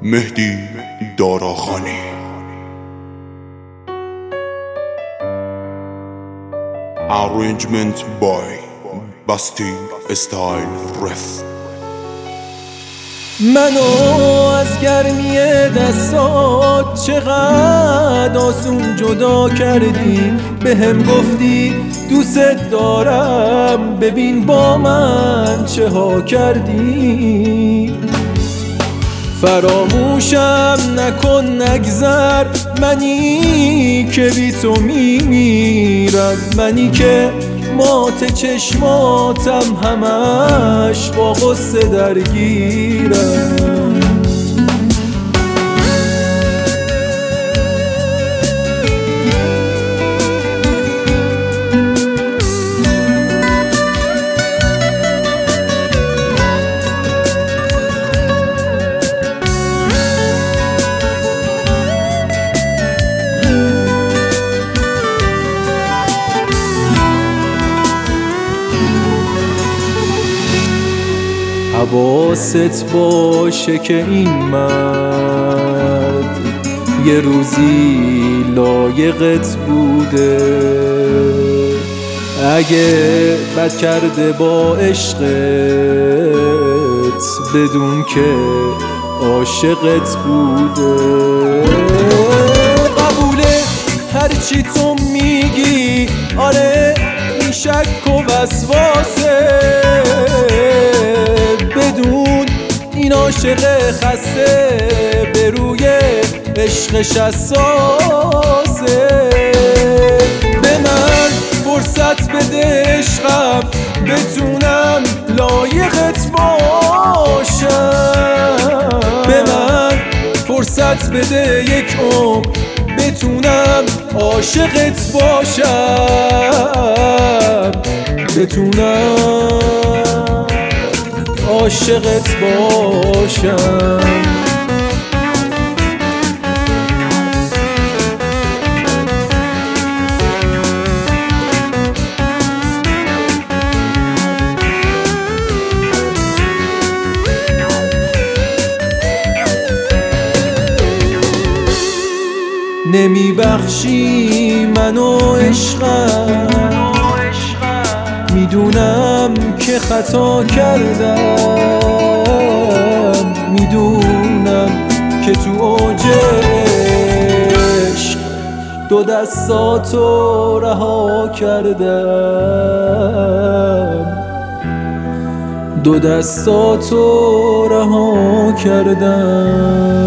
مهدی داراخانی. Arrangement by Basti Style Ref. منو از گرمی دستات چقدر آسون جدا کردی، بهم گفتی دوست دارم، ببین با من چه ها کردی. فراموشم نکن نگذر، منی که بی تو میمیرم، منی که مات چشماتم همش با غصه درگیرم. حواست باشه که این مرد یه روزی لایقت بوده، اگه بد کرده با عشقت بدون که عاشقت بوده. قبوله هرچی تو میگی، آره این شک و وسواسه، بدون این عاشق خسته به روی عشقش اساسه. به من فرصت بده عشقم، بتونم لایقت باشم. به من فرصت بده یک عمر، بتونم عاشقت باشم، بتونم عاشقت باشم. نمیبخشی منو عشقم، میدونم که خطا کردم، میدونم که تو اوج عشق دو دستاتو رها کردم، دو دستاتو رها کردم.